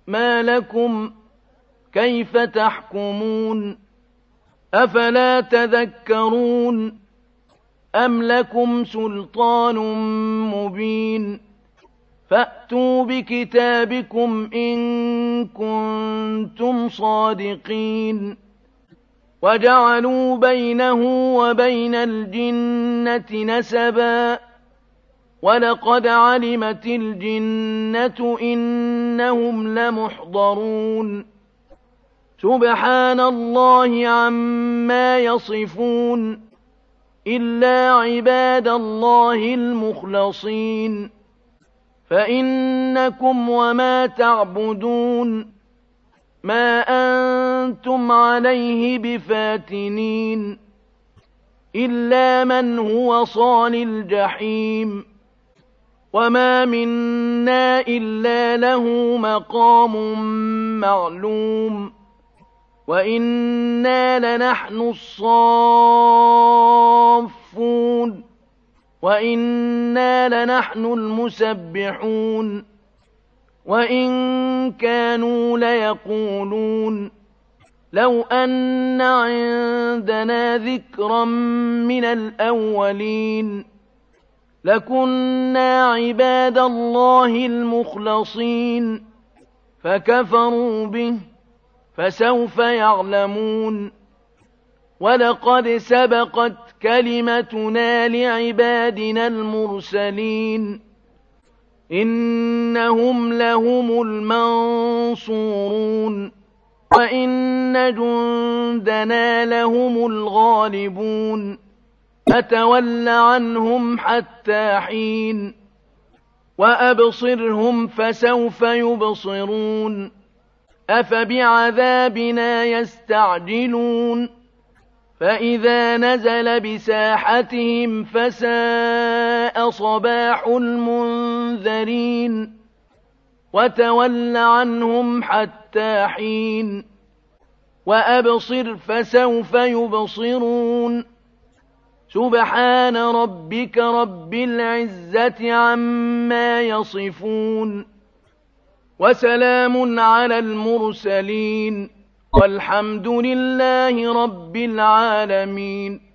ما لكم كيف تحكمون أفلا تذكرون أم لكم سلطان مبين فأتوا بكتابكم إن كنتم صادقين وجعلوا بينه وبين الجنة نسبا ولقد علمت الجنة إنهم لمحضرون سبحان الله عما يصفون إلا عباد الله المخلصين فإنكم وما تعبدون ما أنتم عليه بفاتنين إلا من هو صال الجحيم وما منا إلا له مقام معلوم وإنا لنحن الصافون وإنا لنحن المسبحون وإن كانوا ليقولون لو أن عندنا ذكرا من الأولين لكنا عباد الله المخلصين فكفروا به فسوف يعلمون ولقد سبقت كلمتنا لعبادنا المرسلين إنهم لهم المنصورون وإن جندنا لهم الغالبون فتول عنهم حتى حين وأبصرهم فسوف يبصرون أفبعذابنا يستعجلون فإذا نزل بساحتهم فساء صباح المنذرين وتول عنهم حتى حين وأبصر فسوف يبصرون سبحان ربك رب العزة عما يصفون وسلام على المرسلين والحمد لله رب العالمين